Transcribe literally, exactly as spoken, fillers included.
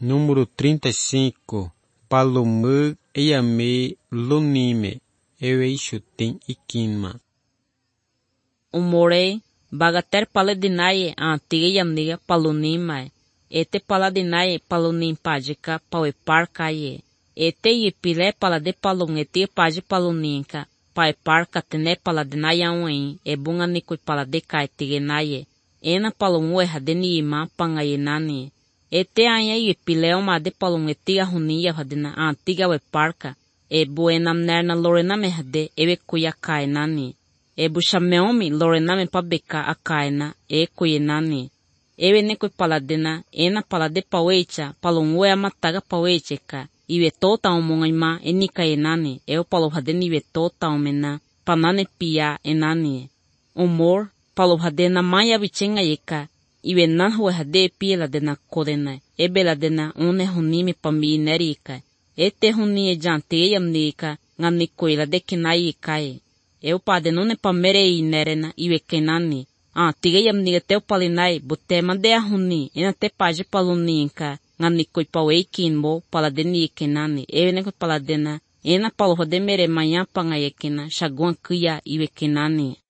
Número trinta e cinco. Palomug Eyame Lunime. Eu chutim Ikinma. Umorei bagater paladinaye antiga yamniga palunima. Ete paladinaye palunim pajika pawe parkaye. Ete yipile palade palungeti paji paluninka. Pai parka tene paladinaya uin. E bunga nikui palade kaitigenaye. Ena palumue hadeni ima pangayenani. Ete anya yipile uma de palungeti hunia hadina antiga we parka. E buenam nerna lorename hade ewe kuya kainani. E bushameomi lorename pabeka akaina e kuyenani. Ewe nekui paladina ena palade pawecha palungue amataga pawecheka. Iwe tota umungaima enika enani. Eu palohadeni iwe tota umena panane pia enani. Umor palohadena maya vichenga yeka. Iwe nanhue hade pia dena kodena. Ebe la dena une hunimi pambi nerika. Ete huni e jante yamnika ngani koila de kinai kai. Eu padenune pamerei nerena iwe kenani. Ah, tiga yamniga teu palinai butema de huni ena te paje paluninka ngani koi pawei kinbo paladeni kenani. Eu neko paladena ena paloho de mere manhã pangayekina chaguan kuya iwe kenani.